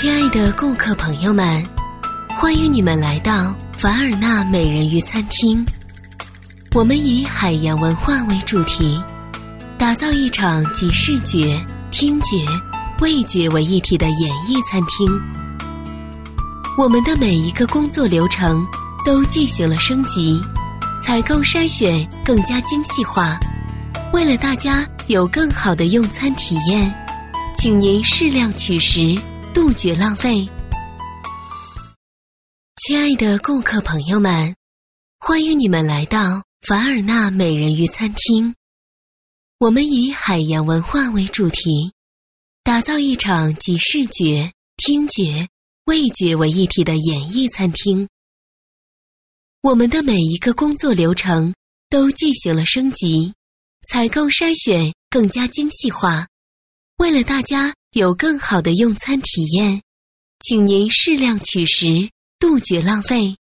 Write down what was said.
亲爱的顾客朋友们，欢迎你们来到凡尔纳美人鱼餐厅。我们以海洋文化为主题，打造一场集视觉、听觉、味觉为一体的演艺餐厅。我们的每一个工作流程都进行了升级，采购筛选更加精细化。为了大家有更好的用餐体验，请您适量取食，杜绝浪费。亲爱的顾客朋友们，欢迎你们来到凡尔纳美人鱼餐厅。我们以海洋文化为主题，打造一场集视觉、听觉、味觉为一体的演艺餐厅。我们的每一个工作流程都进行了升级，采购筛选更加精细化。为了大家有更好的用餐体验，请您适量取食，杜绝浪费。